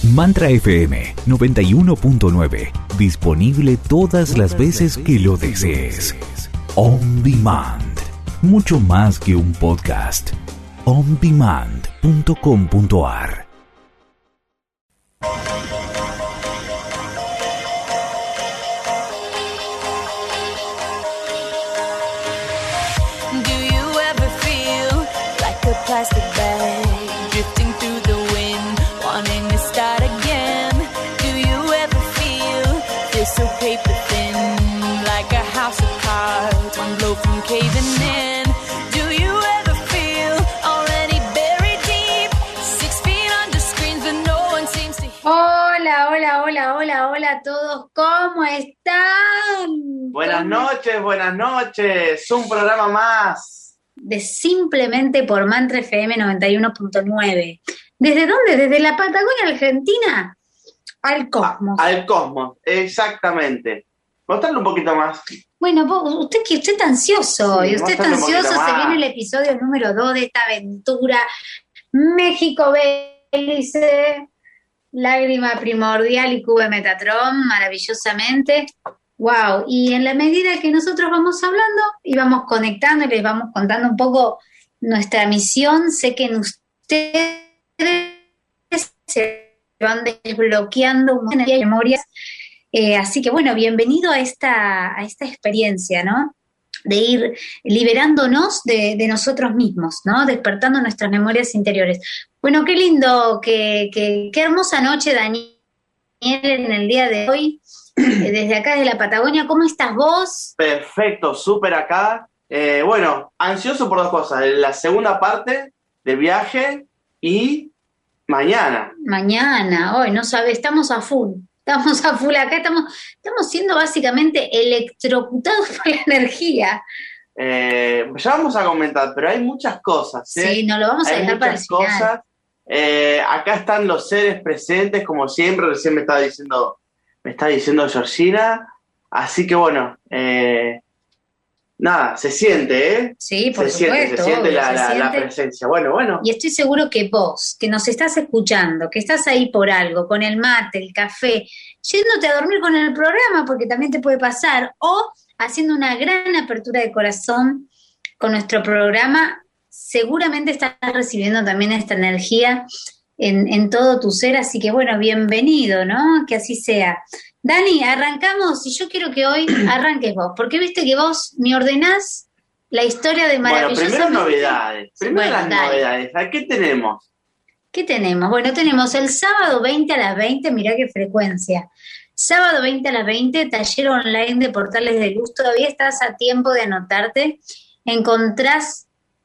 Mantra FM 91.9. Disponible todas las veces que lo desees. On Demand. Mucho más que un podcast. ondemand.com.ar. Do you ever feel like a plastic bag drifting through the wind, wanting to start again? Do you ever feel so paper thin, like a house of cards, one blow from caving in? Do you ever feel already buried deep, 6 feet under screens, but no one seems to hear? Hola, hola, hola, hola, hola a todos, ¿cómo están? Buenas noches, un programa más. De Simplemente por Mantra FM 91.9. ¿Desde dónde? ¿Desde la Patagonia Argentina? Al Cosmos. Al Cosmos, exactamente. Mostrarle un poquito más. Bueno, usted está ansioso, Sí, y usted está mostrarle un ansioso, poquito se más. viene el episodio número 2 de esta aventura México-Bélice, Lágrima Primordial y Cube Metatron, maravillosamente. Wow, y en la medida que nosotros vamos hablando y vamos conectando y les vamos contando un poco nuestra misión, sé que en ustedes se van desbloqueando un montón de memorias. Así que bueno, bienvenido a esta experiencia, ¿no? De ir liberándonos de nosotros mismos, ¿no? Despertando nuestras memorias interiores. Bueno, qué lindo, qué hermosa noche, Daniel, en el día de hoy. Desde acá, desde la Patagonia, ¿cómo estás vos? Perfecto, súper acá. Bueno, ansioso por dos cosas. La segunda parte del viaje y mañana. Mañana, hoy, no sabes, estamos a full acá, estamos siendo básicamente electrocutados por la energía. Ya vamos a comentar, pero hay muchas cosas. Sí, no lo vamos a hay dejar para el muchas final. cosas. Acá están los seres presentes, como siempre, recién me está diciendo Georgina. Así que bueno, nada, se siente, ¿eh? Sí, por se supuesto, siente obvio, la presencia. Bueno. Y estoy seguro que vos, que nos estás escuchando, que estás ahí por algo, con el mate, el café, yéndote a dormir con el programa, porque también te puede pasar, o haciendo una gran apertura de corazón con nuestro programa, seguramente estás recibiendo también esta energía en todo tu ser, así que bueno, bienvenido, ¿no? Que así sea. Dani, arrancamos, y yo quiero que hoy arranques vos, porque viste que vos me ordenás la historia de Maravillosamente. Bueno, primero novedades. Dale. Novedades. ¿A qué tenemos? ¿Qué tenemos? Bueno, tenemos el sábado 20 a las 20, mirá qué frecuencia. Sábado 20 a las 20, taller online de Portales de Luz. Todavía estás a tiempo de anotarte. Encontrás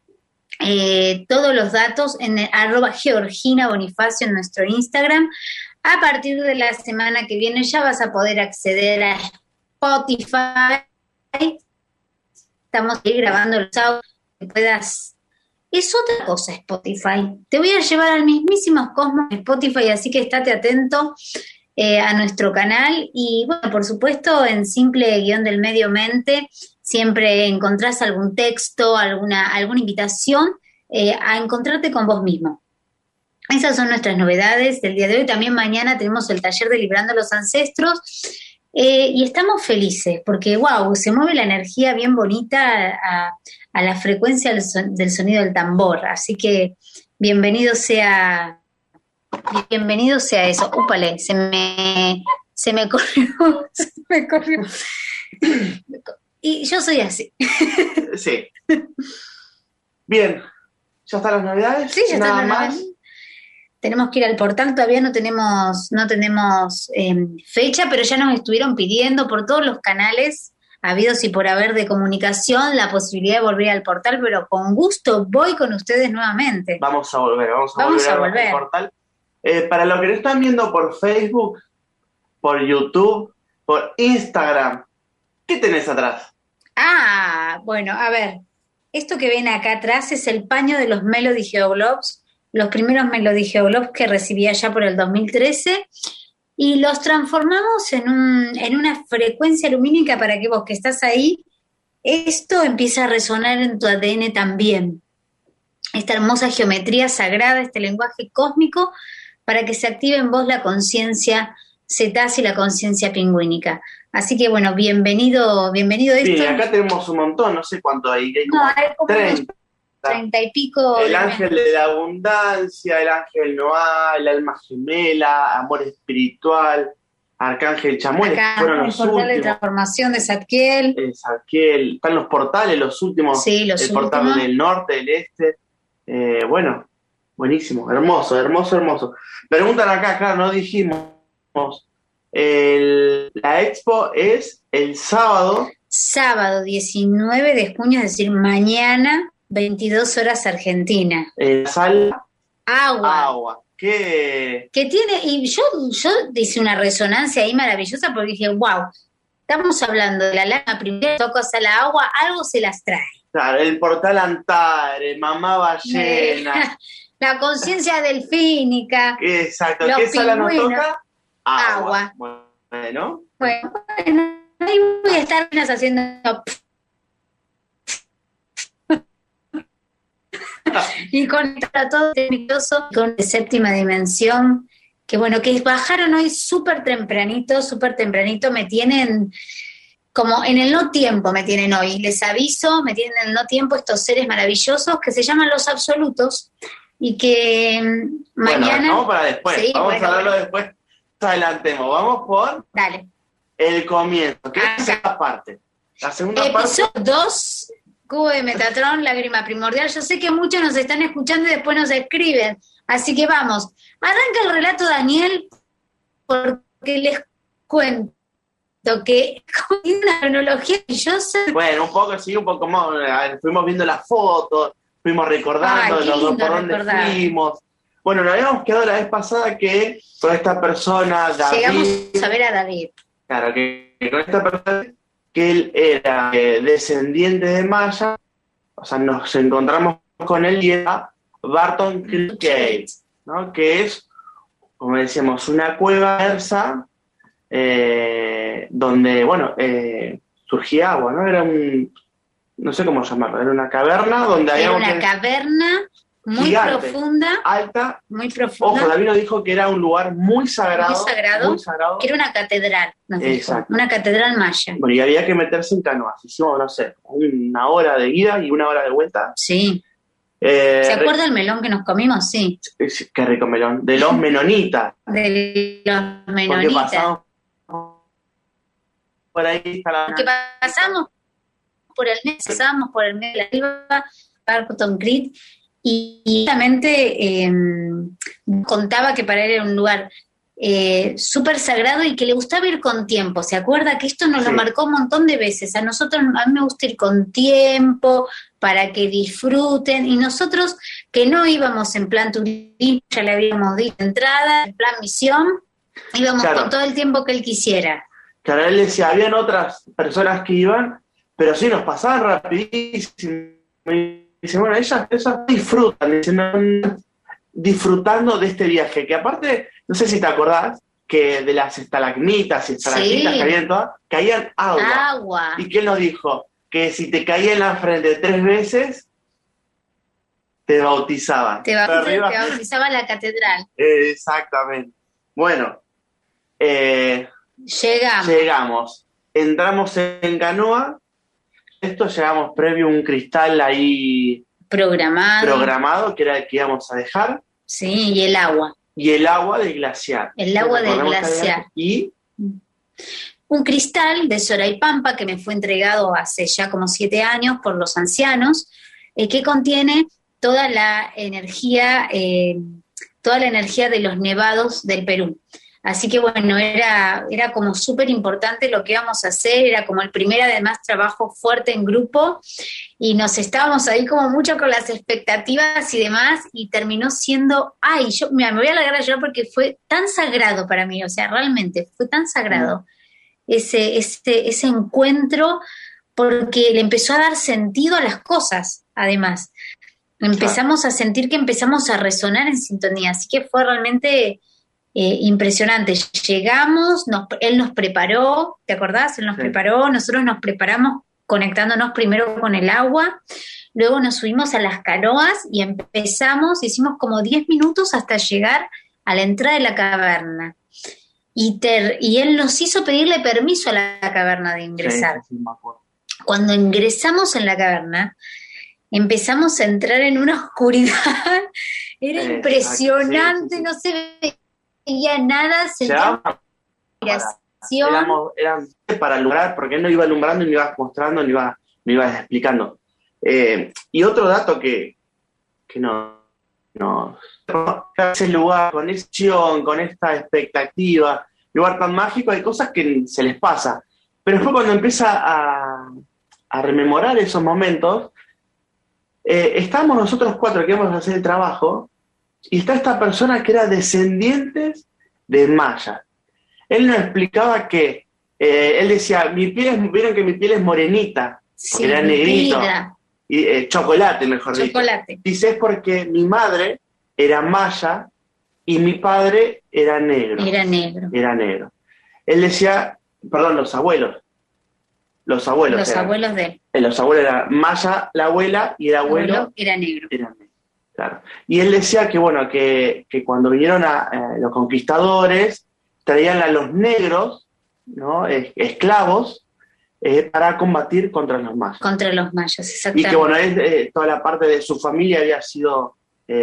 todos los datos en @Georgina Bonifacio en nuestro Instagram. A partir de la semana que viene ya vas a poder acceder a Spotify. Estamos ahí grabando los audios que puedas. Es otra cosa Spotify. Te voy a llevar al mismísimo cosmos de Spotify, así que estate atento a nuestro canal. Y bueno, por supuesto, en Simple_del_medio_mente siempre encontrás algún texto, alguna invitación a encontrarte con vos mismo. Esas son nuestras novedades del día de hoy. También mañana tenemos el taller de Librando los Ancestros. Y estamos felices porque, wow, se mueve la energía bien bonita a la frecuencia del sonido del tambor. Así que bienvenido sea eso. Úpale, se me corrió. Y yo soy así. Sí. Bien. ¿Ya están las novedades? Sí, ya Nada están las más. novedades. Tenemos que ir al portal, todavía no tenemos fecha, pero ya nos estuvieron pidiendo por todos los canales habidos y por haber de comunicación la posibilidad de volver al portal, pero con gusto voy con ustedes nuevamente. Vamos a volver al portal. Para los que no están viendo por Facebook, por YouTube, por Instagram, ¿qué tenés atrás? Ah, bueno, a ver, esto que ven acá atrás es el paño de los Melody Geoglobes, los primeros Melody Geoglobes que recibí allá por el 2013, y los transformamos en una frecuencia lumínica para que vos que estás ahí, esto empiece a resonar en tu ADN también. Esta hermosa geometría sagrada, este lenguaje cósmico, para que se active en vos la conciencia cetácea y la conciencia pingüínica. Así que bueno, bienvenido esto. Sí, acá tenemos un montón, no sé cuánto hay como 30 y pico. El ángel de la abundancia, el ángel Noah, el alma gemela, amor espiritual, arcángel Chamuel, fueron los últimos. El portal de transformación de Zadkiel. Zadkiel, están los portales, los últimos. Sí, los últimos. Portal del norte, del este. Bueno, buenísimo, hermoso. Preguntan acá, claro, no dijimos. La expo es el sábado. Sábado 19 de junio, es decir, mañana, 22 horas Argentina. En la sala Agua. Que tiene, y yo hice una resonancia ahí maravillosa porque dije, wow, estamos hablando de la lana primera, tocas a la agua, algo se las trae. Claro, el portal Antares, mamá ballena. La conciencia delfínica. Exacto, ¿qué sala nos toca? Agua. Bueno, ahí voy a estar haciendo y conectar a todo maravilloso con la séptima dimensión, que bueno, que bajaron hoy súper tempranito, me tienen como en el no tiempo, me tienen hoy, les aviso, me tienen en el no tiempo estos seres maravillosos que se llaman los absolutos y que mañana... Vamos para después, sí, vamos a hablarlo después, adelantemos, vamos por... Dale. El comienzo, que es la parte. La segunda Episodio parte... 2, Cubo de Metatron, lágrima primordial. Yo sé que muchos nos están escuchando y después nos escriben. Así que vamos. Arranca el relato, Daniel, porque les cuento que tiene una cronología maravillosa. Bueno, un poco más. Fuimos viendo las fotos, fuimos recordando por dónde fuimos. Bueno, nos habíamos quedado la vez pasada que con esta persona, David... Llegamos a ver a David. Claro, que con esta persona, que él era descendiente de Maya, o sea, nos encontramos con él y era Barton Creek Cave, ¿no? Que es, como decíamos, una cueva persa donde, bueno, surgía agua, ¿no? Era no sé cómo llamarlo, era una caverna donde había... Era una caverna muy gigante, profunda, alta, muy profunda. Ojo, David nos dijo que era un lugar muy sagrado, que era una catedral, exacto, una catedral maya. Bueno, y había que meterse en canoas. Hicimos, no sé, 1 hora de ida y 1 hora de vuelta. Sí. ¿Se acuerda el melón que nos comimos? Sí. Qué rico melón. De los menonitas. De los menonitas. Porque pasamos por ahí. Porque pasamos por el medio de la selva, Barton Creek. Y justamente contaba que para él era un lugar súper sagrado y que le gustaba ir con tiempo. ¿Se acuerda que esto nos lo marcó un montón de veces? A mí me gusta ir con tiempo para que disfruten. Y nosotros que no íbamos en plan turismo, ya le habíamos dicho entrada, en plan misión, íbamos con todo el tiempo que él quisiera. Claro, él decía, habían otras personas que iban, pero sí, nos pasaban rapidísimo. Dice, bueno, ellas disfrutan, disfrutando de este viaje, que aparte, no sé si te acordás, que de las estalagmitas y estalactitas que habían todas, caían agua. ¿Y qué nos dijo? Que si te caía en la frente 3 veces, te bautizaban. Te bautizaba la catedral. Exactamente. Bueno, llegamos. Entramos en canoa. Esto llegamos previo a un cristal ahí programado, que era el que íbamos a dejar. Sí, y el agua. Y el agua del glaciar. El agua del glaciar. Y un cristal de Soraipampa que me fue entregado hace ya como 7 años por los ancianos, que contiene toda la energía de los nevados del Perú. Así que bueno, era como súper importante lo que íbamos a hacer, era como el primer además trabajo fuerte en grupo y nos estábamos ahí como mucho con las expectativas y demás y terminó siendo, me voy a largar a llorar porque fue tan sagrado para mí, o sea, realmente fue tan sagrado ese encuentro porque le empezó a dar sentido a las cosas, además. Empezamos a sentir que empezamos a resonar en sintonía, así que fue realmente... impresionante. Llegamos, él nos preparó, ¿te acordás? Él nos preparó, nosotros nos preparamos conectándonos primero con el agua, luego nos subimos a las canoas y hicimos como 10 minutos hasta llegar a la entrada de la caverna. Y él nos hizo pedirle permiso a la caverna de ingresar. Sí, me acuerdo. Cuando ingresamos en la caverna, empezamos a entrar en una oscuridad. Era impresionante, sí. No se veía nada, sentía inspiración. Eran para alumbrar, porque él no iba alumbrando, ni iba mostrando, ni iba explicando. Y otro dato que ese lugar, con esa acción, con esta expectativa, lugar tan mágico, hay cosas que se les pasa. Pero después cuando empieza a rememorar esos momentos, estamos nosotros 4 que vamos a hacer el trabajo, y está esta persona que era descendientes de mayas. Él nos explicaba que, él decía, vieron que mi piel es morenita, Sí, era negrito, y, chocolate, mejor dicho. Dice, es porque mi madre era maya y mi padre era negro. Era negro. Él decía, perdón, los abuelos. Los abuelos de él. Los abuelos eran maya, la abuela, y el abuelo era negro. Claro. Y él decía que, bueno, que cuando vinieron los conquistadores, traían a los negros, ¿no? Esclavos, para combatir contra los mayas. Contra los mayas, exactamente. Y que, bueno, toda la parte de su familia había sido...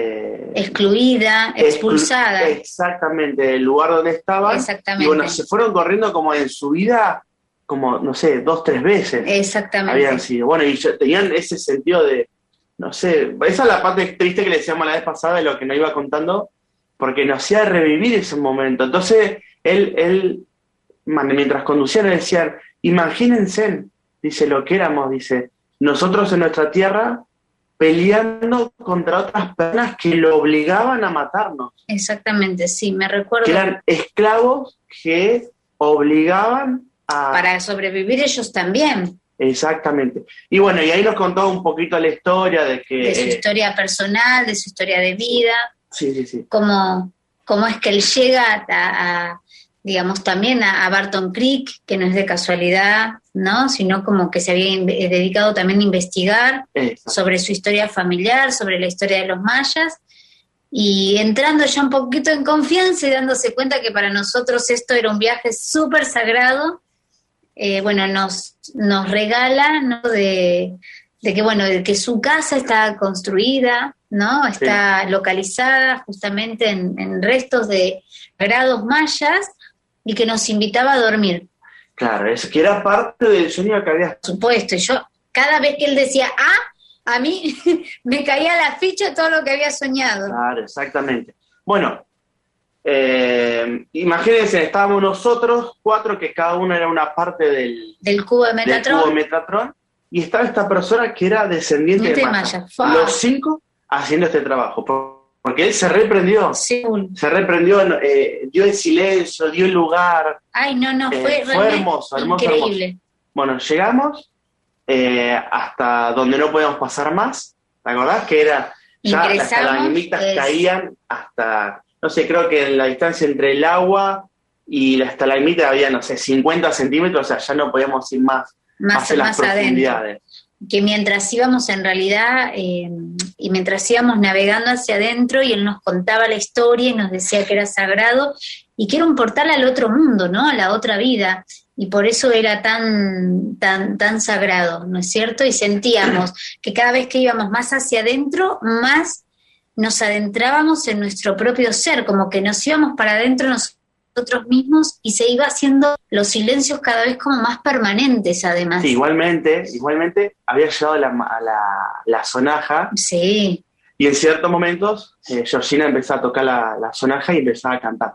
excluida, expulsada. Exactamente, del lugar donde estaban. Exactamente. Y bueno, se fueron corriendo como en su vida, como, no sé, 2-3 veces. Exactamente. Habían sido. Bueno, y tenían ese sentido de, no sé, esa es la parte triste que le decíamos la vez pasada de lo que nos iba contando, porque nos hacía revivir ese momento. Entonces, él mientras conducían, le decían, imagínense, dice, lo que éramos, dice, nosotros en nuestra tierra peleando contra otras personas que lo obligaban a matarnos. Exactamente, sí, me recuerdo. Que eran esclavos que obligaban a... Para sobrevivir ellos también. Exactamente. Y bueno, y ahí nos contó un poquito la historia de que... De su historia personal, de su historia de vida. Sí. Cómo es que él llega digamos, también a Barton Creek, que no es de casualidad, ¿no? Sino como que se había dedicado también a investigar sobre su historia familiar, sobre la historia de los mayas, y entrando ya un poquito en confianza y dándose cuenta que para nosotros esto era un viaje súper sagrado. Bueno, nos regala, ¿no? De que, bueno, de que su casa está construida, ¿no? Está localizada justamente en restos de sagrados mayas, y que nos invitaba a dormir. Claro, es que era parte del sueño que había. Por supuesto, y yo, cada vez que él decía, a mí me caía la ficha de todo lo que había soñado. Claro, exactamente. Bueno, imagínense, estábamos nosotros 4, que cada uno era una parte del cubo de Metatron, y estaba esta persona que era descendiente de Maya. Los 5 haciendo este trabajo. Porque él se reprendió. Sí. Se reprendió, dio el silencio, dio el lugar. Ay, no, fue hermoso, increíble. Hermoso. Bueno, llegamos hasta donde no podíamos pasar más. ¿Te acordás? Que era ya las estalagmitas caían hasta, no sé, creo que en la distancia entre el agua y la estalagmita había, no sé, 50 centímetros, o sea, ya no podíamos ir más hacia las profundidades. Adentro. Que mientras íbamos en realidad, y mientras íbamos navegando hacia adentro, y él nos contaba la historia y nos decía que era sagrado y que era un portal al otro mundo, ¿no? A la otra vida, y por eso era tan sagrado, ¿no es cierto? Y sentíamos que cada vez que íbamos más hacia adentro, más nos adentrábamos en nuestro propio ser, como que nos íbamos para adentro nosotros mismos, y se iba haciendo los silencios cada vez como más permanentes, además. Sí, igualmente había llegado a la sonaja. Sí. Y en ciertos momentos Georgina empezó a tocar la sonaja y empezaba a cantar.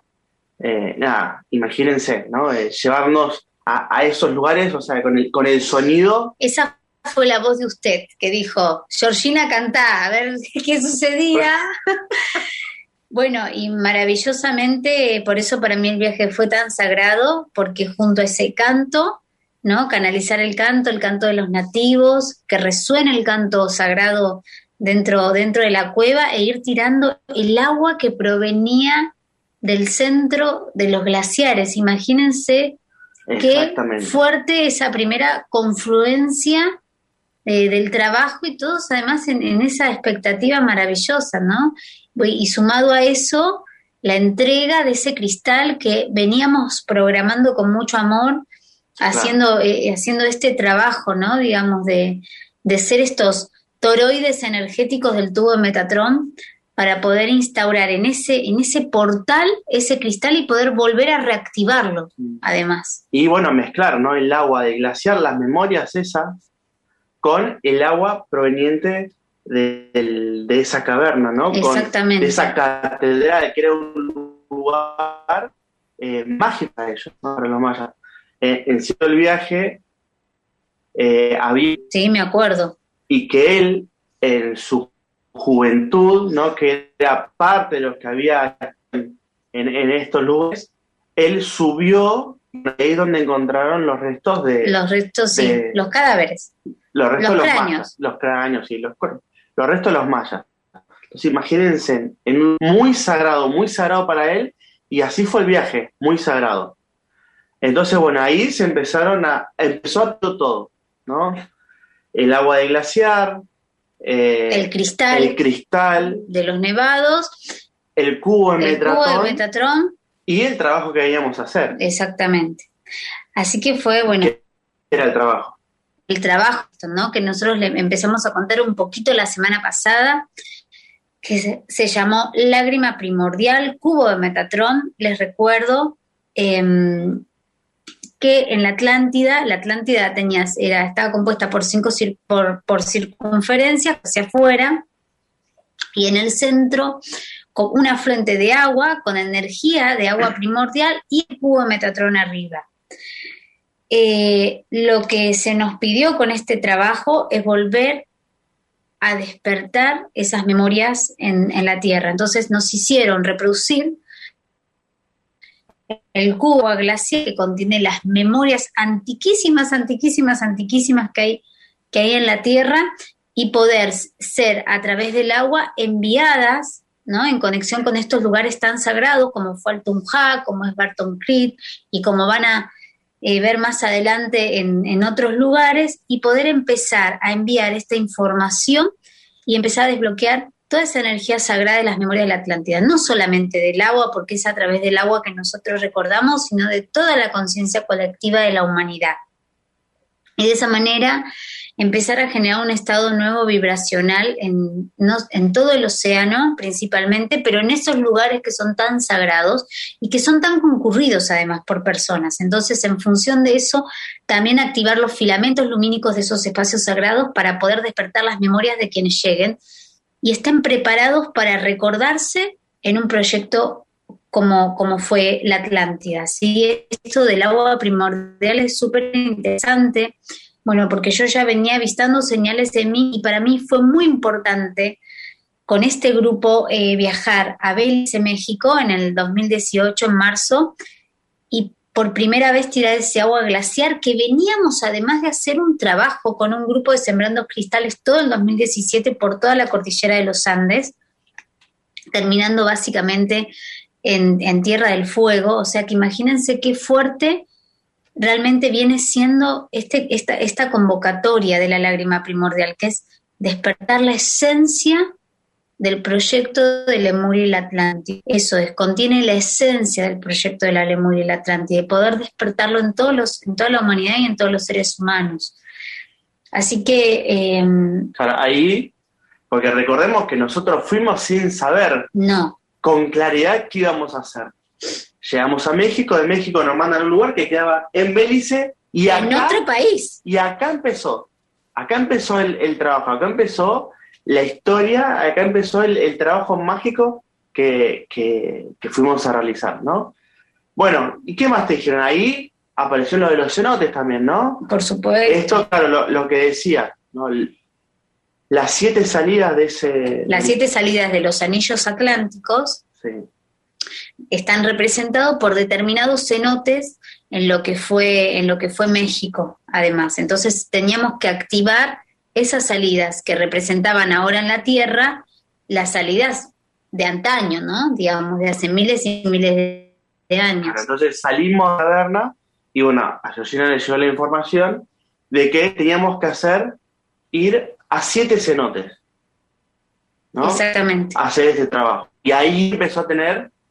Imagínense, ¿no? Llevarnos a esos lugares, o sea, con el sonido. Esa fue la voz de usted que dijo, Georgina, cantá, a ver qué sucedía. Bueno, y maravillosamente, por eso para mí el viaje fue tan sagrado, porque junto a ese canto, ¿no? Canalizar el canto de los nativos, que resuene el canto sagrado dentro de la cueva, e ir tirando el agua que provenía del centro de los glaciares. Imagínense qué fuerte esa primera confluencia del trabajo, y todos además en esa expectativa maravillosa, ¿no? Y sumado a eso, la entrega de ese cristal que veníamos programando con mucho amor, haciendo este trabajo, ¿no? Digamos, de ser estos toroides energéticos del tubo de Metatron para poder instaurar en ese portal ese cristal y poder volver a reactivarlo, además. Y bueno, mezclar, ¿no? El agua del glaciar, las memorias esas, con el agua proveniente de esa caverna, ¿no? Exactamente. Con, de esa catedral, que era un lugar mágico para ellos, ¿no? Para los mayas. En cierto el viaje había... Sí, me acuerdo. Y que él, en su juventud, ¿no? Que era parte de los que había en estos lugares, él subió, ahí es donde encontraron los restos de... Los restos, sí, los cadáveres. Los restos de los cráneos. mayas. Los cráneos, sí, los restos de los mayas. Entonces imagínense, en un muy sagrado para él, y así fue el viaje, muy sagrado. Entonces, bueno, ahí empezó a todo, ¿no? El agua de glaciar, el cristal de los nevados, el cubo de Metatron y el trabajo que debíamos hacer. Exactamente. Así que fue, bueno... ¿Qué era el trabajo? El trabajo, ¿no? Que nosotros le empezamos a contar un poquito la semana pasada, que se llamó Lágrima Primordial, Cubo de Metatron. Les recuerdo que en la Atlántida estaba compuesta por 5 por circunferencias hacia afuera, y en el centro con una fuente de agua con energía de agua primordial y el cubo de Metatron arriba. Lo que se nos pidió con este trabajo es volver a despertar esas memorias en la Tierra. Entonces nos hicieron reproducir el cubo glaciar que contiene las memorias antiquísimas que hay en la Tierra, y poder ser a través del agua enviadas, ¿no? En conexión con estos lugares tan sagrados como fue Altunja, como es Barton Creek, y como van a ver más adelante en otros lugares, y poder empezar a enviar esta información y empezar a desbloquear toda esa energía sagrada de las memorias de la Atlántida, no solamente del agua, porque es a través del agua que nosotros recordamos, sino de toda la conciencia colectiva de la humanidad. Y de esa manera empezar a generar un estado nuevo vibracional en todo el océano principalmente, pero en esos lugares que son tan sagrados y que son tan concurridos además por personas. Entonces, en función de eso, también activar los filamentos lumínicos de esos espacios sagrados para poder despertar las memorias de quienes lleguen y estén preparados para recordarse en un proyecto como fue la Atlántida. ¿Sí? Esto del agua primordial es súper interesante. Bueno, porque yo ya venía avistando señales en mí, y para mí fue muy importante con este grupo viajar a Belice, México, en el 2018, en marzo, y por primera vez tirar ese agua glaciar, que veníamos además de hacer un trabajo con un grupo de Sembrando Cristales todo el 2017 por toda la cordillera de los Andes, terminando básicamente en Tierra del Fuego. O sea que imagínense qué fuerte realmente viene siendo esta convocatoria de la lágrima primordial, que es despertar la esencia del proyecto de Lemuria y la Atlántida. Eso es, contiene la esencia del proyecto de la Lemuria y la Atlántida, y poder despertarlo en toda la humanidad y en todos los seres humanos. Así que... Claro, ahí, porque recordemos que nosotros fuimos sin saber con claridad qué íbamos a hacer. Llegamos a México, de México nos mandan a un lugar que quedaba en Belice, y acá, en otro país. Y acá empezó el trabajo, acá empezó la historia, acá empezó el trabajo mágico que fuimos a realizar, ¿no? Bueno, ¿y qué más te dijeron? Ahí apareció lo de los cenotes también, ¿no? Por supuesto. Esto, claro, lo que decía, ¿no? Las 7 salidas de ese... Las 7 salidas de los anillos atlánticos. Sí. Están representados por determinados cenotes en lo que fue México, además. Entonces teníamos que activar esas salidas que representaban ahora en la Tierra, las salidas de antaño, ¿no? Digamos, de hace miles y miles de años. Claro, entonces salimos a la taberna y bueno, a Georgina le llegó la información de que teníamos que ir a 7 cenotes, ¿no? Exactamente. A hacer este trabajo. Y ahí empezó a tener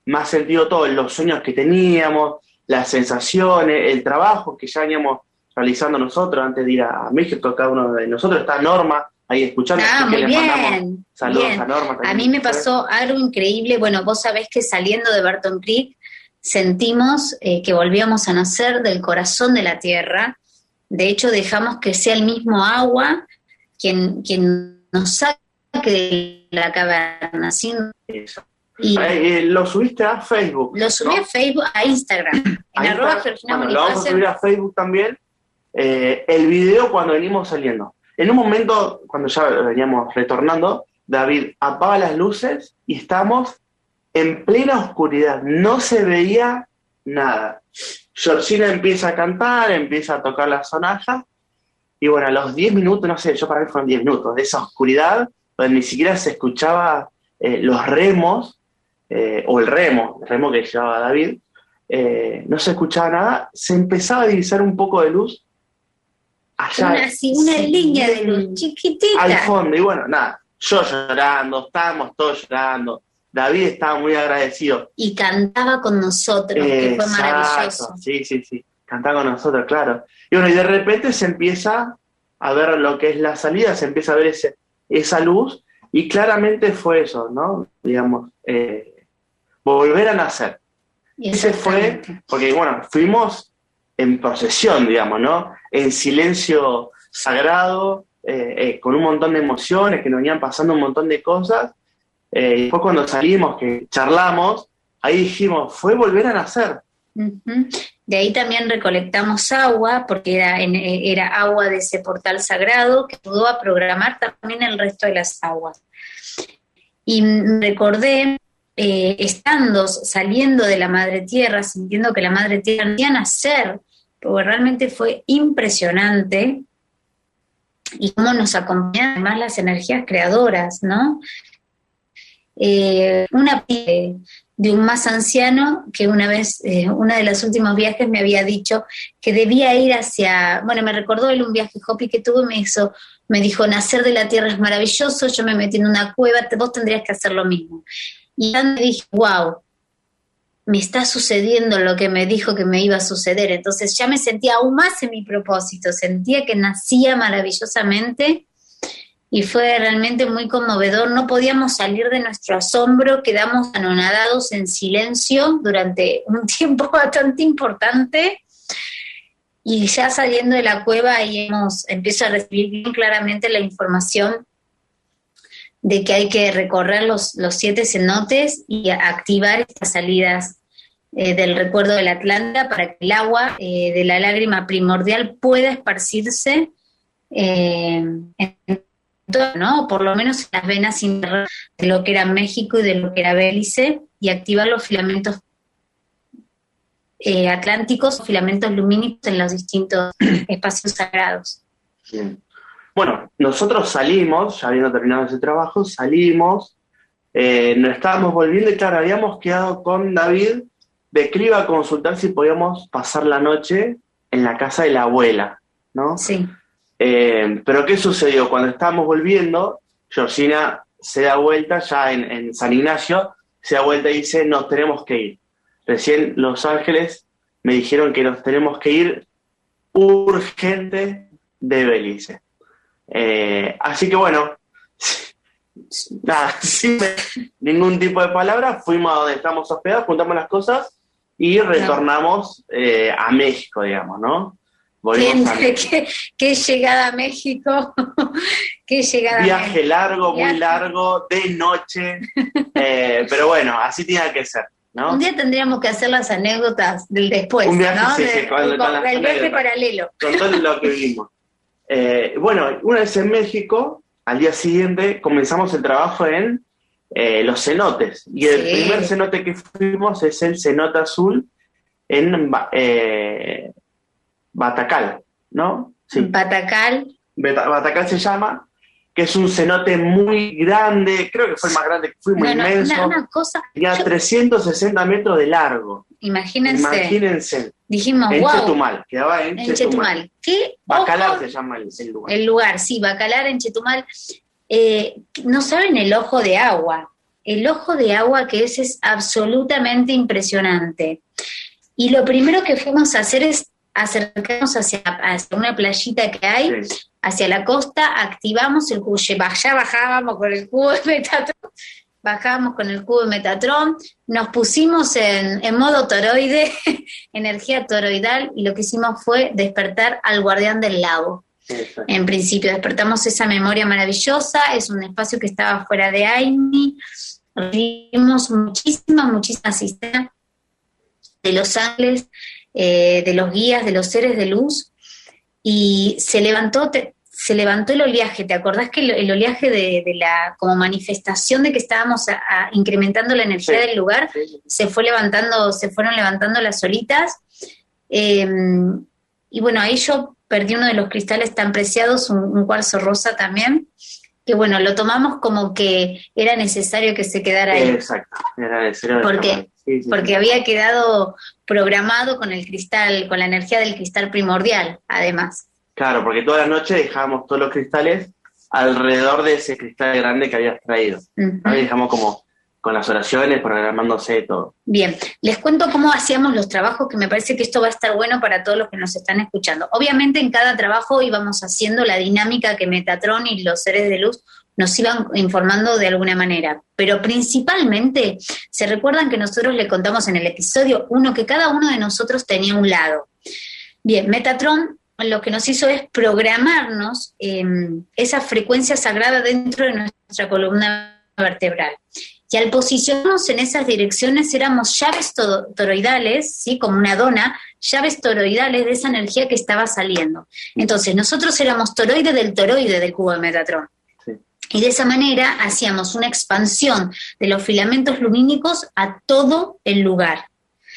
más sentido todo, los sueños que teníamos, las sensaciones, el trabajo que ya veníamos realizando nosotros antes de ir a México. Cada uno de nosotros, está Norma ahí escuchando, así que muy le mandamos bien. saludos Bien. a Norma también. A mí me pasó algo increíble. Bueno, vos sabés que saliendo de Barton Creek sentimos que volvíamos a nacer del corazón de la tierra. De hecho, dejamos que sea el mismo agua quien nos saque de la caverna. Eso. Y Lo subiste a Facebook. lo subí, ¿no?, a Facebook, a Instagram, en Ahí arroba está. Georgina Bueno, lo vamos a Bonifacio. subir a Facebook también. El video cuando venimos saliendo. En un momento, cuando ya veníamos retornando, David apaga las luces y estamos en plena oscuridad. No se veía nada. Georgina empieza a cantar, empieza a tocar la sonaja. Y bueno, a los 10 minutos, no sé, yo para mí fueron 10 minutos de esa oscuridad, donde ni siquiera se escuchaba los remos, o el remo que llevaba David, no se escuchaba nada, se empezaba a divisar un poco de luz allá. Una línea de luz chiquitita. Al fondo, y bueno, nada, yo llorando, estábamos todos llorando, David estaba muy agradecido. Y cantaba con nosotros, que fue maravilloso. Sí, cantaba con nosotros, claro. Y bueno, y de repente se empieza a ver lo que es la salida, se empieza a ver esa luz, y claramente fue eso, ¿no? Digamos, volver a nacer. Ese fue, porque bueno, fuimos en procesión, digamos, ¿no? En silencio sagrado, con un montón de emociones, que nos venían pasando un montón de cosas. Y después cuando salimos, que charlamos, ahí dijimos, fue volver a nacer. Uh-huh. De ahí también recolectamos agua, porque era agua de ese portal sagrado, que ayudó a programar también el resto de las aguas. Y recordé, saliendo de la Madre Tierra, sintiendo que la Madre Tierra venía a nacer, porque realmente fue impresionante, y cómo nos acompañan además las energías creadoras, ¿no? Una de un más anciano que una vez, uno de los últimos viajes me había dicho que debía ir me recordó él un viaje Hopi que tuvo y me dijo, nacer de la tierra es maravilloso, yo me metí en una cueva, vos tendrías que hacer lo mismo. Y yo me dije, wow, me está sucediendo lo que me dijo que me iba a suceder. Entonces ya me sentía aún más en mi propósito, sentía que nacía maravillosamente. Y fue realmente muy conmovedor, no podíamos salir de nuestro asombro, quedamos anonadados en silencio durante un tiempo bastante importante, y ya saliendo de la cueva ahí empiezo a recibir bien claramente la información de que hay que recorrer los 7 cenotes y activar estas salidas del recuerdo de la Atlántida para que el agua de la lágrima primordial pueda esparcirse ¿no? Por lo menos en las venas internas de lo que era México y de lo que era Bélice, y activar los filamentos atlánticos, filamentos lumínicos en los distintos espacios sagrados. Bien. Bueno, nosotros salimos, ya habiendo terminado ese trabajo, salimos, nos estábamos volviendo y claro, habíamos quedado con David de que iba a consultar si podíamos pasar la noche en la casa de la abuela, ¿no? Sí. Pero ¿qué sucedió? Cuando estábamos volviendo, Georgina se da vuelta, ya en San Ignacio, se da vuelta y dice, nos tenemos que ir. Recién Los Ángeles me dijeron que nos tenemos que ir urgente de Belice. Así que bueno, nada, sin ningún tipo de palabra, fuimos a donde estamos hospedados, juntamos las cosas y retornamos a México, digamos, ¿no? ¿Qué llegada a México? ¿Qué llegada viaje a México? Largo, muy largo, de noche, pero bueno, así tenía que ser, ¿no? Un día tendríamos que hacer las anécdotas del después, un viaje, ¿no? Sí, con el viaje paralelo. Con todo lo que vimos. Bueno, una vez en México, al día siguiente comenzamos el trabajo en los cenotes. Y el primer cenote que fuimos es el cenote azul en Batacal, ¿no? Sí. Batacal se llama, que es un cenote muy grande, creo que fue el más grande que fue, muy inmenso. Una cosa, tenía 360 metros de largo. Imagínense. Dijimos, en wow. Chetumal, quedaba en Chetumal. ¿Qué? Bacalar se llama el lugar. El lugar, sí, Bacalar en Chetumal. No saben el ojo de agua. el ojo de agua que es absolutamente impresionante. Y lo primero que fuimos a hacer es acercarnos hacia una playita que hay, hacia la costa, activamos el cubo, ya bajábamos con el cubo de Metatron, nos pusimos en modo toroide, energía toroidal, y lo que hicimos fue despertar al guardián del lago. En principio despertamos esa memoria maravillosa, es un espacio que estaba fuera de AINI, recibimos muchísimas asistencias de los ángeles, de los guías, de los seres de luz, y se levantó el oleaje. ¿Te acordás que el oleaje de la como manifestación de que estábamos incrementando la energía del lugar, se fueron levantando las olitas? Y bueno, ahí yo perdí uno de los cristales tan preciados, un cuarzo rosa también, que bueno, lo tomamos como que era necesario que se quedara ahí. Exacto, era necesario. Porque había quedado programado con el cristal, con la energía del cristal primordial, además. Claro, porque toda la noche dejábamos todos los cristales alrededor de ese cristal grande que habías traído. Uh-huh. Ahí dejamos como con las oraciones, programándose todo. Bien, les cuento cómo hacíamos los trabajos, que me parece que esto va a estar bueno para todos los que nos están escuchando. Obviamente en cada trabajo íbamos haciendo la dinámica que Metatron y los seres de luz nos iban informando de alguna manera, pero principalmente, ¿se recuerdan que nosotros le contamos en el episodio 1 que cada uno de nosotros tenía un lado? Bien, Metatron lo que nos hizo es programarnos esa frecuencia sagrada dentro de nuestra columna vertebral. Y al posicionarnos en esas direcciones éramos llaves toroidales, ¿sí? Como una dona, llaves toroidales de esa energía que estaba saliendo. Entonces, nosotros éramos toroide del cubo de Metatron. Sí. Y de esa manera hacíamos una expansión de los filamentos lumínicos a todo el lugar.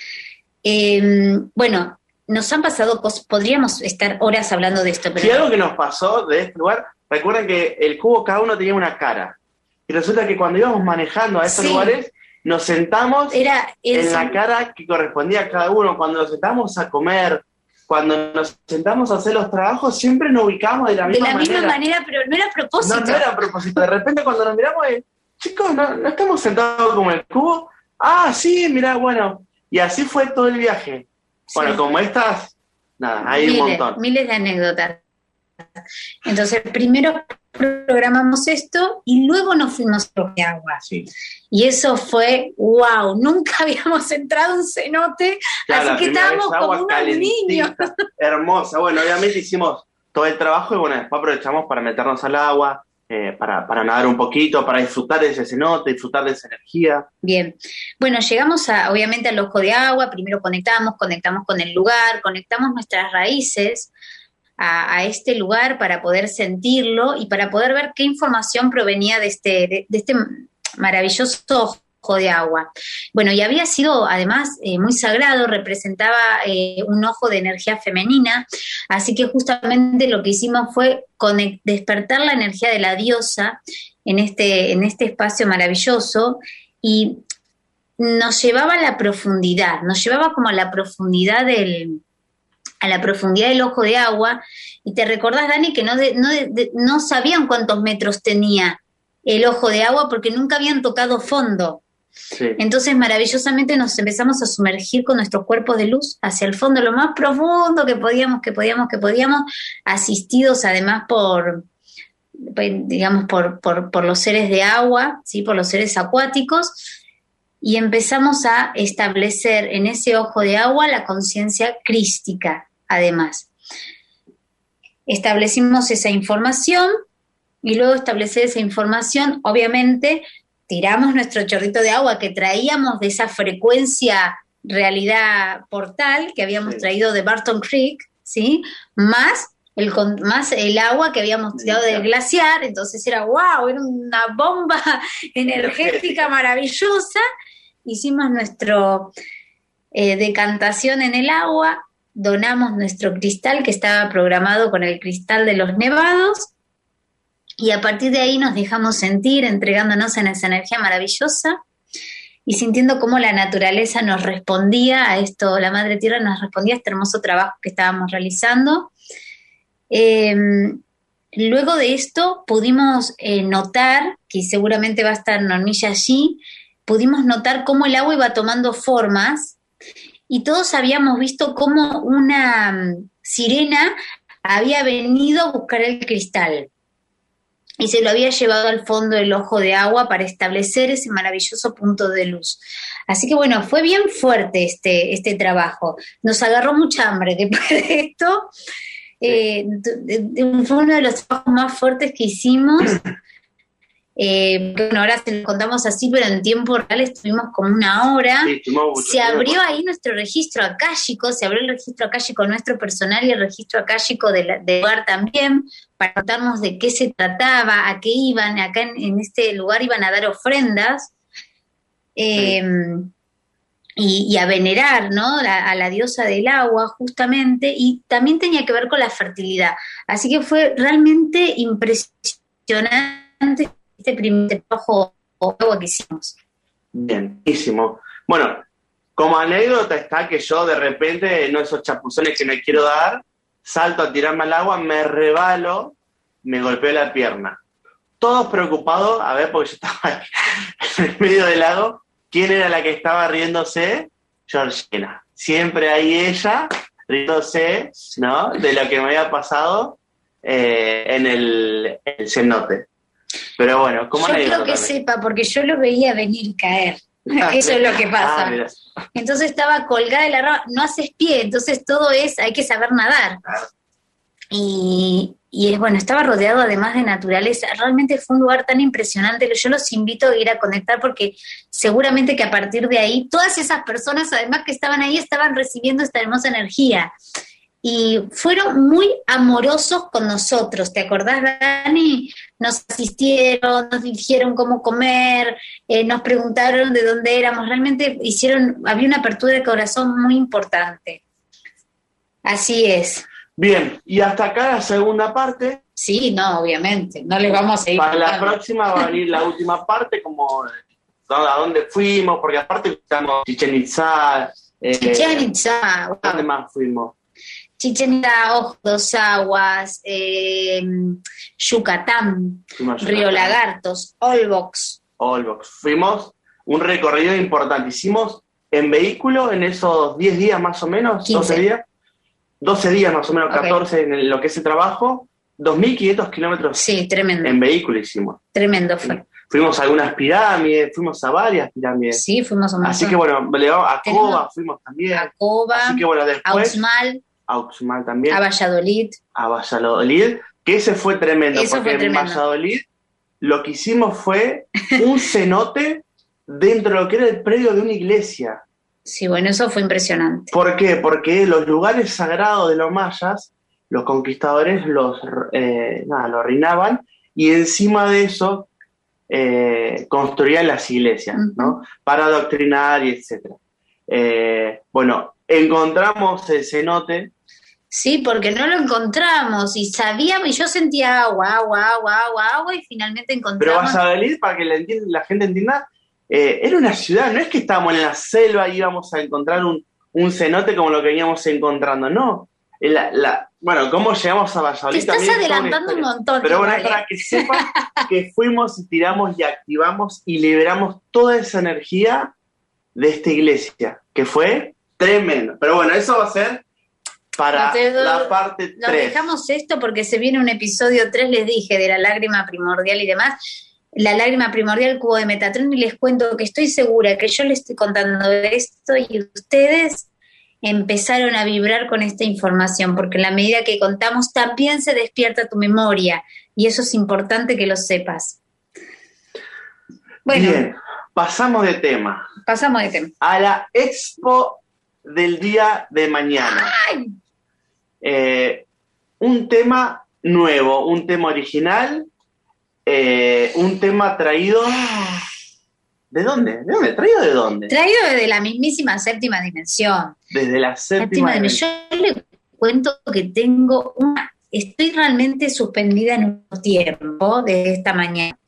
Bueno, nos han pasado cosas, podríamos estar horas hablando de esto. Pero si algo que nos pasó de este lugar, recuerden que el cubo cada uno tenía una cara. Y resulta que cuando íbamos manejando a estos lugares, nos sentamos en la cara que correspondía a cada uno. Cuando nos sentamos a comer, cuando nos sentamos a hacer los trabajos, siempre nos ubicamos de la misma manera. De la misma manera, pero no era a propósito. No era a propósito. De repente cuando nos miramos, chicos, ¿no estamos sentados como el cubo? Ah, sí, mirá, bueno. Y así fue todo el viaje. Bueno, sí. Como estas, nada, hay un montón. Miles de anécdotas. Entonces, primero programamos esto y luego nos fuimos a de agua. Sí. Y eso fue, wow, nunca habíamos entrado en un cenote, claro, así que estábamos como unos niños. Hermosa. Bueno, obviamente hicimos todo el trabajo y bueno, después aprovechamos para meternos al agua, para nadar un poquito, para disfrutar de ese cenote, disfrutar de esa energía. Bien. Bueno, llegamos obviamente al ojo de agua, primero conectamos con el lugar, conectamos nuestras raíces a este lugar para poder sentirlo y para poder ver qué información provenía de este maravilloso ojo de agua. Bueno, y había sido además muy sagrado, representaba un ojo de energía femenina, así que justamente lo que hicimos fue despertar la energía de la diosa en este espacio maravilloso y nos llevaba a la profundidad, nos llevaba como a la profundidad del ojo de agua. Y te recordás, Dani, que no sabían cuántos metros tenía el ojo de agua porque nunca habían tocado fondo. Sí. Entonces maravillosamente nos empezamos a sumergir con nuestros cuerpos de luz hacia el fondo, lo más profundo que podíamos, asistidos además por los seres de agua, ¿sí? Por los seres acuáticos, y empezamos a establecer en ese ojo de agua la conciencia crística, además. Establecimos esa información y luego de establecer esa información, obviamente, tiramos nuestro chorrito de agua que traíamos de esa frecuencia realidad portal que habíamos traído de Barton Creek, ¿sí? Más el agua que habíamos tirado del glaciar, entonces era wow, era una bomba energética maravillosa. Hicimos nuestro decantación en el agua, donamos nuestro cristal que estaba programado con el cristal de los nevados y a partir de ahí nos dejamos sentir, entregándonos en esa energía maravillosa y sintiendo cómo la naturaleza nos respondía a esto, la Madre Tierra nos respondía a este hermoso trabajo que estábamos realizando. luego de esto pudimos notar, que seguramente va a estar Normilla allí, pudimos notar cómo el agua iba tomando formas y todos habíamos visto cómo una sirena había venido a buscar el cristal y se lo había llevado al fondo del ojo de agua para establecer ese maravilloso punto de luz. Así que bueno, fue bien fuerte este trabajo. Nos agarró mucha hambre después de esto. Fue uno de los trabajos más fuertes que hicimos. Bueno, ahora se lo contamos así, pero en tiempo real estuvimos como una hora. Sí, se abrió ahí nuestro registro akáshico, se abrió el registro akáshico nuestro personal y el registro akáshico del lugar también, para contarnos de qué se trataba, a qué iban. Acá en este lugar iban a dar ofrendas y a venerar, ¿no? A la diosa del agua, justamente, y también tenía que ver con la fertilidad. Así que fue realmente impresionante este primer trabajo que hicimos. Bien, buenísimo. Bueno, como anécdota está que yo de repente, en esos chapuzones que me quiero dar, salto a tirarme al agua, me resbalo, me golpeo la pierna. Todos preocupados, a ver, porque yo estaba en el medio del lago, ¿quién era la que estaba riéndose? Georgina. Siempre ahí ella, riéndose, ¿no?, de lo que me había pasado en el cenote. Pero bueno, ¿cómo yo quiero que sepa, porque yo lo veía venir caer. Eso es lo que pasa. Entonces estaba colgada de la rama, no haces pie, entonces todo hay que saber nadar. Y bueno, estaba rodeado además de naturaleza. Realmente fue un lugar tan impresionante. Yo los invito a ir a conectar, porque seguramente que a partir de ahí, todas esas personas además que estaban ahí estaban recibiendo esta hermosa energía. Y fueron muy amorosos con nosotros, ¿te acordás, Dani? Nos asistieron, nos dijeron cómo comer, nos preguntaron de dónde éramos, realmente había una apertura de corazón muy importante. Así es. Bien, y hasta acá la segunda parte. Sí, no, obviamente, no les vamos a seguir. Para la próxima va a venir la última parte, como a dónde fuimos, porque aparte estamos Chichén Itzá. Chichén Itzá, wow. ¿Dónde más fuimos? Chichén Itzá, Ojos Dos Aguas, Yucatán, Río Lagartos, Olbox. Fuimos un recorrido importante. Hicimos en vehículo en esos 10 días más o menos, 15. 12 días. 12 días más o menos, Okay. 14 en lo que es el trabajo, 2.500 kilómetros. Sí, tremendo. En vehículo hicimos. Tremendo fue. Fuimos a algunas pirámides, fuimos a varias pirámides. Sí, fuimos a un montón. Así que bueno, a Coba fuimos también. A Coba, así que bueno, después a Uxmal también. A Valladolid. A Valladolid, que ese fue tremendo, Eso porque fue tremendo. en Valladolid lo que hicimos fue un cenote dentro de lo que era el predio de una iglesia. Sí, bueno, eso fue impresionante. ¿Por qué? Porque los lugares sagrados de los mayas, los conquistadores los reinaban, y encima de eso construían las iglesias, ¿no? Para adoctrinar y etcétera. Bueno, encontramos el cenote. Sí, porque no lo encontramos y sabíamos, y yo sentía agua, y finalmente encontramos. Pero Valladolid, para que la gente entienda, era una ciudad, no es que estábamos en la selva y íbamos a encontrar un cenote como lo que veníamos encontrando, no. Bueno, ¿cómo llegamos a Valladolid? Te estás adelantando un montón. Pero bueno, es para que sepas que fuimos y tiramos y activamos y liberamos toda esa energía de esta iglesia, que fue tremendo. Pero bueno, eso va a ser para la parte 3. Nos dejamos esto porque se viene un episodio 3, les dije, de la lágrima primordial y demás. La lágrima primordial, cubo de Metatron, y les cuento que estoy segura que yo les estoy contando esto y ustedes empezaron a vibrar con esta información, porque en la medida que contamos también se despierta tu memoria, y eso es importante que lo sepas. Bueno, bien, pasamos de tema. A la expo del día de mañana. ¡Ay! Un tema nuevo, un tema original, un tema traído... ¿De dónde? ¿Traído de dónde? Traído desde la mismísima séptima dimensión. Desde la séptima dimensión. Yo le cuento que estoy realmente suspendida en un tiempo desde esta mañana.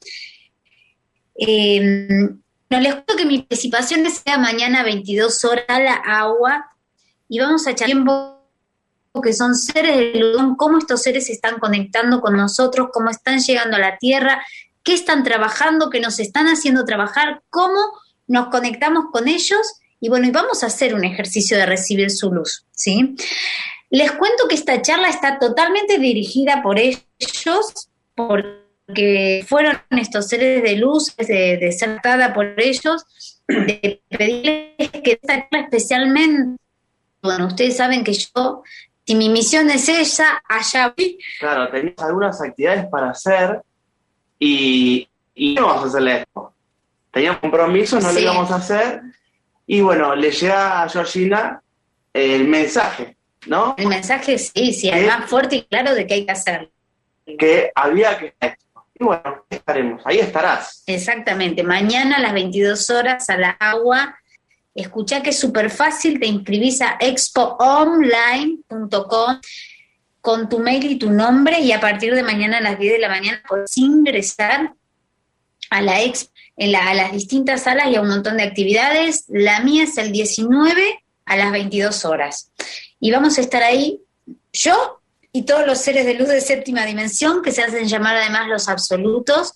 No, les cuento que mi participación es mañana 22 horas a la agua y vamos a echar tiempo que son seres de luz, cómo estos seres se están conectando con nosotros, cómo están llegando a la Tierra, qué están trabajando, qué nos están haciendo trabajar, cómo nos conectamos con ellos, y bueno, y vamos a hacer un ejercicio de recibir su luz, ¿sí? Les cuento que esta charla está totalmente dirigida por ellos, porque fueron estos seres de luz, de ser tratada por ellos, de pedirles que esta charla especialmente, bueno, ustedes saben que yo, si mi misión es ella, allá voy. Claro, teníamos algunas actividades para hacer y no vamos a hacerle esto. Teníamos compromisos, no lo íbamos a hacer, y bueno, le llega a Georgina el mensaje, ¿no? El mensaje, sí, además fuerte y claro de que hay que hacerlo. Que había que hacer esto. Y bueno, estaremos, ahí estarás. Exactamente, mañana a las 22 horas a la agua. Escuchá que es súper fácil, te inscribís a expoonline.com con tu mail y tu nombre, y a partir de mañana a las 10 de la mañana podés ingresar a la expo, a las distintas salas y a un montón de actividades. La mía es el 19 a las 22 horas. Y vamos a estar ahí, yo y todos los seres de luz de séptima dimensión, que se hacen llamar además los absolutos,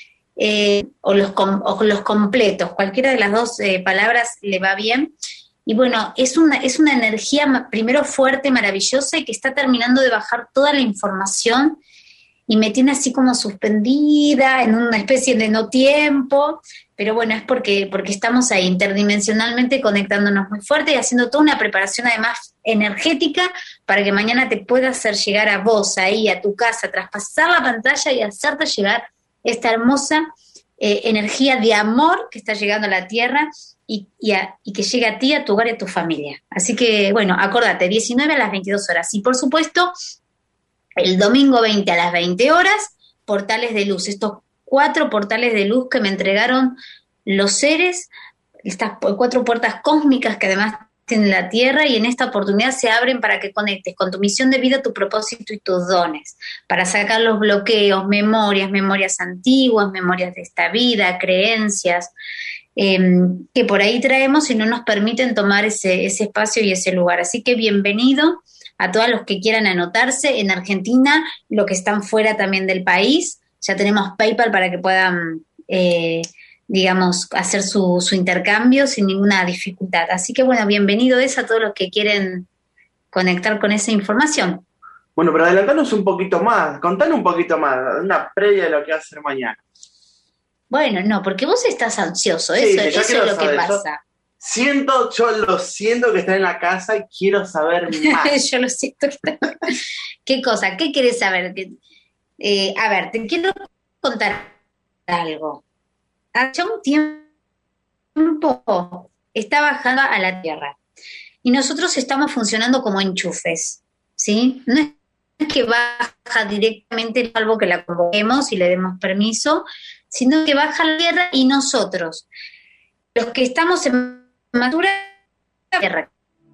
o los completos, cualquiera de las dos palabras le va bien. Y bueno, es una energía primero fuerte, maravillosa, y que está terminando de bajar toda la información, y me tiene así como suspendida en una especie de no tiempo, pero bueno, es porque estamos ahí interdimensionalmente conectándonos muy fuerte y haciendo toda una preparación además energética para que mañana te pueda hacer llegar a vos, ahí a tu casa, traspasar la pantalla y hacerte llegar esta hermosa energía de amor que está llegando a la Tierra y que llegue a ti, a tu hogar y a tu familia. Así que, bueno, acordate, 19 a las 22 horas. Y por supuesto, el domingo 20 a las 20 horas, portales de luz. Estos 4 portales de luz que me entregaron los seres, estas 4 puertas cósmicas que además tiene la Tierra, y en esta oportunidad se abren para que conectes con tu misión de vida, tu propósito y tus dones, para sacar los bloqueos, memorias antiguas, memorias de esta vida, creencias, que por ahí traemos y no nos permiten tomar ese espacio y ese lugar. Así que bienvenido a todos los que quieran anotarse. En Argentina, los que están fuera también del país, ya tenemos PayPal para que puedan digamos, hacer su intercambio sin ninguna dificultad. Así que, bueno, bienvenido a todos los que quieren conectar con esa información. Bueno, pero adelantanos un poquito más, contanos un poquito más, una previa de lo que va a hacer mañana. Bueno, no, porque vos estás ansioso, sí, eso es lo que pasa. Yo lo siento que está en la casa y quiero saber más. Yo lo siento que está en la casa. ¿Qué cosa? ¿Qué querés saber? A ver, te quiero contar algo. Hace un tiempo está bajando a la Tierra y nosotros estamos funcionando como enchufes, ¿sí? No es que baja directamente, salvo que la convoquemos y le demos permiso, sino que baja a la Tierra y nosotros, los que estamos en madura Tierra,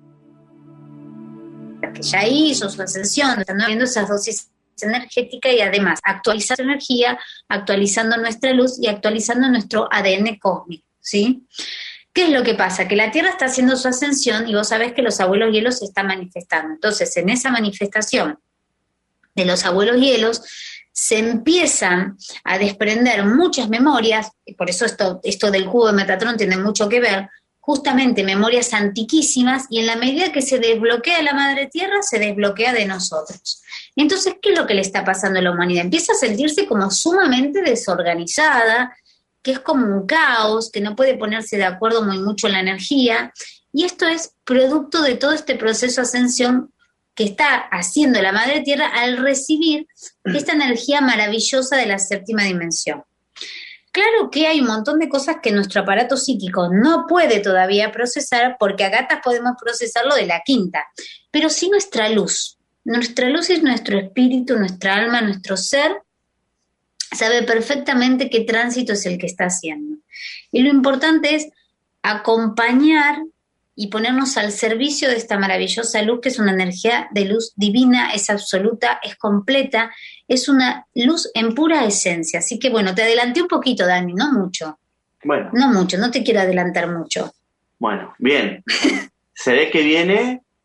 que ya hizo su ascensión, están viendo esas dosis energética y además actualizar su energía, actualizando nuestra luz y actualizando nuestro ADN cósmico, ¿sí? ¿Qué es lo que pasa? Que la Tierra está haciendo su ascensión y vos sabés que los abuelos hielos se están manifestando. Entonces, en esa manifestación de los abuelos hielos se empiezan a desprender muchas memorias, y por eso esto del cubo de Metatron tiene mucho que ver, justamente memorias antiquísimas, y en la medida que se desbloquea la Madre Tierra, se desbloquea de nosotros. Entonces, ¿qué es lo que le está pasando a la humanidad? Empieza a sentirse como sumamente desorganizada, que es como un caos, que no puede ponerse de acuerdo muy mucho en la energía, y esto es producto de todo este proceso de ascensión que está haciendo la Madre Tierra al recibir esta energía maravillosa de la séptima dimensión. Claro que hay un montón de cosas que nuestro aparato psíquico no puede todavía procesar, porque a gatas podemos procesar lo de la quinta, pero sí nuestra luz. Nuestra luz es nuestro espíritu, nuestra alma, nuestro ser, sabe perfectamente qué tránsito es el que está haciendo. Y lo importante es acompañar y ponernos al servicio de esta maravillosa luz, que es una energía de luz divina, es absoluta, es completa, es una luz en pura esencia. Así que bueno, te adelanté un poquito, Dani, no mucho. Bueno. No mucho, no te quiero adelantar mucho. Bueno, bien. Se ve que viene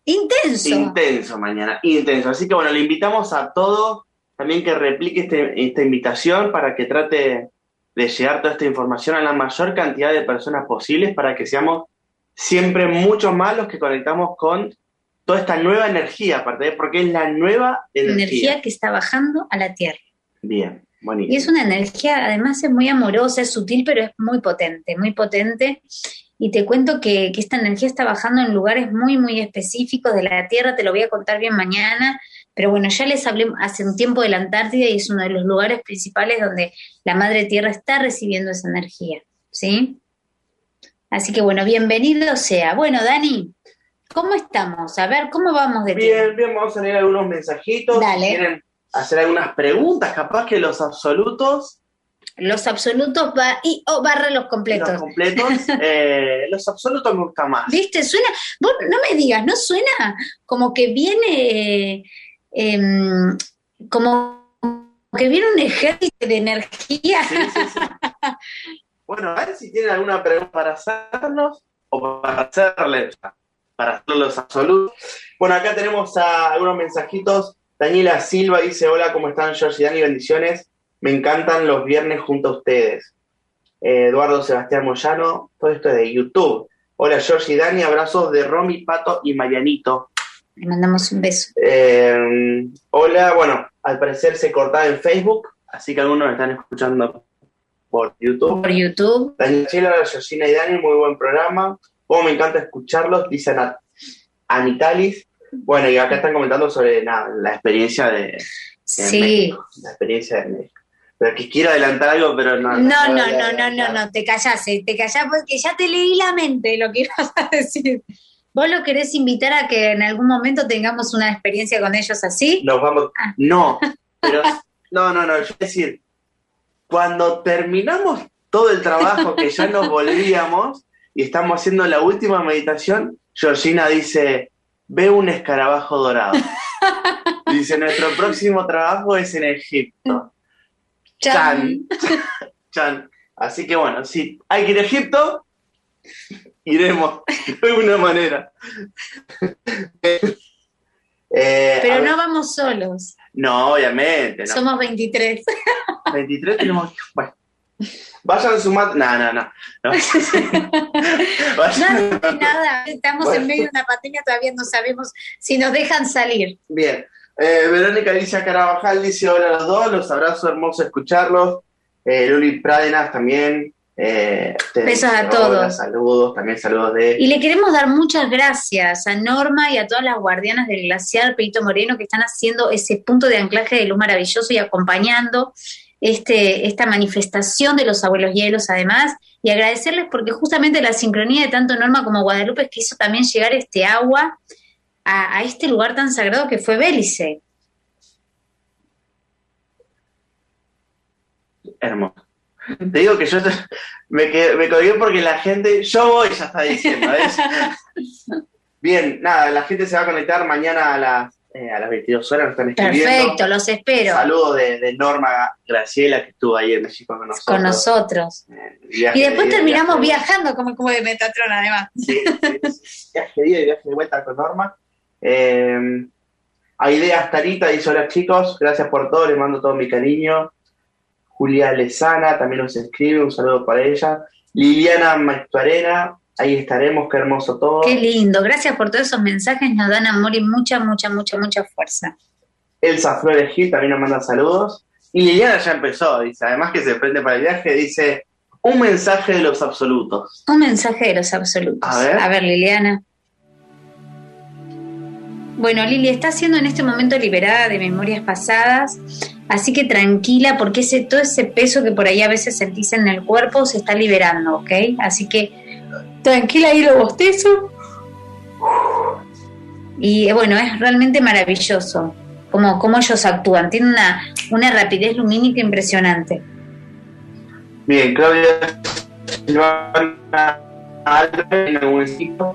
Intenso mañana, intenso. Así que bueno, le invitamos a todos también que replique esta invitación para que trate de llegar toda esta información a la mayor cantidad de personas posibles para que seamos siempre mucho más los que conectamos con toda esta nueva energía, aparte, porque es la nueva energía que está bajando a la Tierra. Bien, bonito. Y es una energía, además es muy amorosa, es sutil, pero es muy potente, muy potente. Y te cuento que esta energía está bajando en lugares muy, muy específicos de la Tierra, te lo voy a contar bien mañana, pero bueno, ya les hablé hace un tiempo de la Antártida y es uno de los lugares principales donde la Madre Tierra está recibiendo esa energía, ¿sí? Así que bueno, bienvenido sea. Bueno, Dani, ¿cómo estamos? A ver, ¿cómo vamos de tiempo? Bien, vamos a leer algunos mensajitos. Dale. Si quieren hacer algunas preguntas, capaz que los absolutos... Los absolutos barra los completos. Los completos, los absolutos me gustan más. ¿Viste? Suena, vos no me digas, ¿no suena como que viene, como que viene un ejército de energía? Sí. Bueno, a ver si tienen alguna pregunta para hacernos o para hacerles los absolutos. Bueno, acá tenemos algunos mensajitos. Daniela Silva dice, hola, ¿cómo están, George y Dani? Bendiciones. Me encantan los viernes junto a ustedes. Eduardo Sebastián Moyano, todo esto es de YouTube. Hola, George y Dani, abrazos de Romy, Pato y Marianito. Le mandamos un beso. Hola, bueno, al parecer se cortaba en Facebook, así que algunos están escuchando por YouTube. Por YouTube. Daniela, Georgina y Dani, muy buen programa. Oh, me encanta escucharlos, dice Anitalis. Bueno, y acá están comentando sobre la experiencia de sí. México, la experiencia de México. Pero que quiero adelantar algo, pero no, te callás porque ya te leí la mente lo que ibas a decir. ¿Vos lo querés invitar a que en algún momento tengamos una experiencia con ellos así? Nos vamos, no, pero no, yo voy a decir, cuando terminamos todo el trabajo que ya nos volvíamos y estamos haciendo la última meditación, Georgina dice, veo un escarabajo dorado. Dice, nuestro próximo trabajo es en Egipto. Chan. Así que bueno, si hay que ir a Egipto, iremos de alguna manera. Pero no vamos solos. No, obviamente. No. Somos 23. 23 tenemos que... Bueno. Vayan sumando... No. Nada, estamos en medio de una pandemia, todavía no sabemos si nos dejan salir. Bien. Verónica Alicia Carabajal dice, hola a los dos, los abrazo, hermoso escucharlos. Luli Pradenas también. Besos a todos. Saludos, también saludos de... Y le queremos dar muchas gracias a Norma y a todas las guardianas del glaciar Perito Moreno que están haciendo ese punto de anclaje de luz maravilloso y acompañando esta manifestación de los abuelos hielos además, y agradecerles porque justamente la sincronía de tanto Norma como Guadalupe es que hizo también llegar este agua a este lugar tan sagrado que fue Bélice. Hermoso. Te digo que yo me colgué porque la gente, yo voy, ya está diciendo, ¿ves? Bien, nada, la gente se va a conectar mañana a las 22 horas, nos están escribiendo. Perfecto, los espero. Saludos de Norma Graciela, que estuvo ahí en México con nosotros. Y después terminamos viajando como de Metatron, además. Sí. Viaje de ida y viaje de vuelta con Norma. Aideas Tarita dice, hola chicos, gracias por todo, les mando todo mi cariño. Julia Lezana también nos escribe, un saludo para ella. Liliana Maestuarena, ahí estaremos, qué hermoso todo. Qué lindo, gracias por todos esos mensajes, nos dan amor y mucha fuerza. Elsa Flores Gil también nos manda saludos. Y Liliana ya empezó, dice, además que se prende para el viaje, dice, un mensaje de los absolutos. Un mensaje de los absolutos. A ver, Liliana. Bueno, Lili, está siendo en este momento liberada de memorias pasadas, así que tranquila, porque todo ese peso que por ahí a veces sentís en el cuerpo se está liberando, ¿ok? Así que tranquila, ahí lo bostezo. Y bueno, es realmente maravilloso cómo ellos actúan, tienen una rapidez lumínica impresionante. Bien, Claudia Silvana Alves, en algún sitio.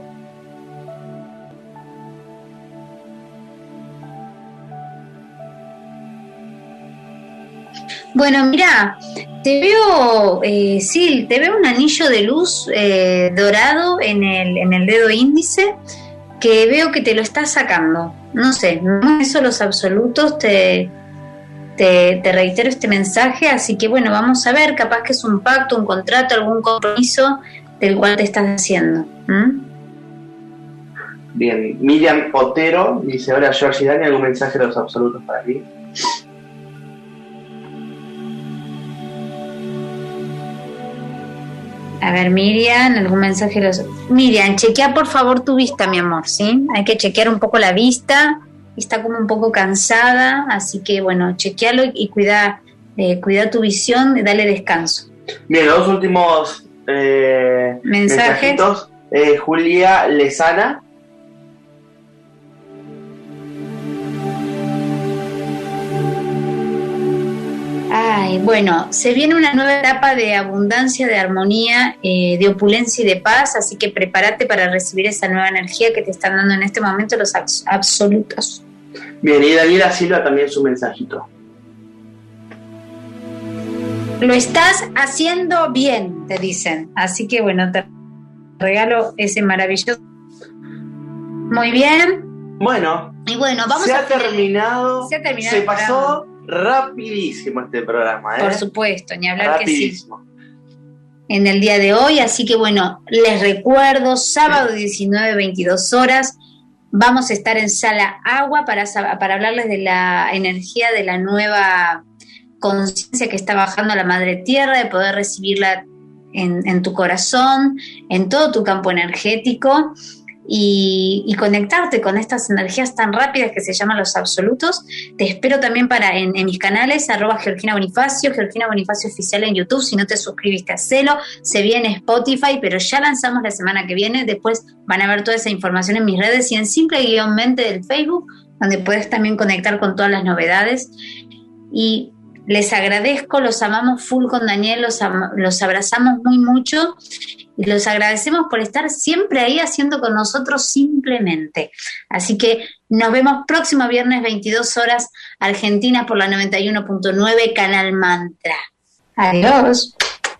Bueno, mira, te veo, te veo un anillo de luz dorado en el dedo índice, que veo que te lo estás sacando. No sé, eso los absolutos te reitero este mensaje, así que bueno, vamos a ver, capaz que es un pacto, un contrato, algún compromiso del cual te estás haciendo. Bien, Miriam Otero dice: hola Georgie, ¿dan algún mensaje de los absolutos para ti? A ver, Miriam, algún mensaje de los... Miriam, chequea por favor tu vista, mi amor, ¿sí? Hay que chequear un poco la vista, está como un poco cansada, así que bueno, chequealo y cuida tu visión y dale descanso. Bien, los dos últimos mensajitos. Julia Lezana. Ay, bueno, se viene una nueva etapa de abundancia, de armonía, de opulencia y de paz, así que prepárate para recibir esa nueva energía que te están dando en este momento los absolutos. Bien, y Daniela Silva también su mensajito. Lo estás haciendo bien, te dicen, así que bueno, te regalo ese maravilloso. Muy bien. Bueno, y bueno, vamos se ha terminado. Se pasó rapidísimo este programa, Por supuesto, ni hablar rapidísimo. Que sí. En el día de hoy, así que bueno, les recuerdo, sábado 19, 22 horas, vamos a estar en Sala Agua para hablarles de la energía de la nueva conciencia que está bajando a la Madre Tierra, de poder recibirla en tu corazón, en todo tu campo energético, y conectarte con estas energías tan rápidas que se llaman los absolutos. Te espero también en mis canales, @Georgina Bonifacio oficial en YouTube. Si no te suscribiste, hacelo. Se viene Spotify, pero ya lanzamos la semana que viene. Después van a ver toda esa información en mis redes y en Simple-Mente del Facebook, donde puedes también conectar con todas las novedades. Y les agradezco, los amamos full con Daniel, los abrazamos muy mucho y los agradecemos por estar siempre ahí haciendo con nosotros Simplemente. Así que nos vemos próximo viernes 22 horas, Argentina por la 91.9, Canal Mantra. Adiós.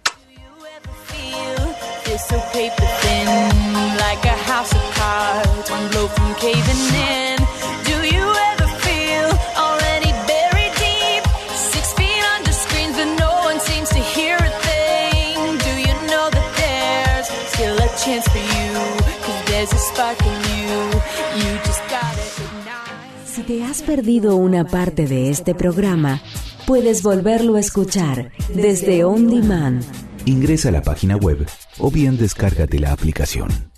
Si te has perdido una parte de este programa, puedes volverlo a escuchar desde On Demand. Ingresa a la página web o bien descárgate la aplicación.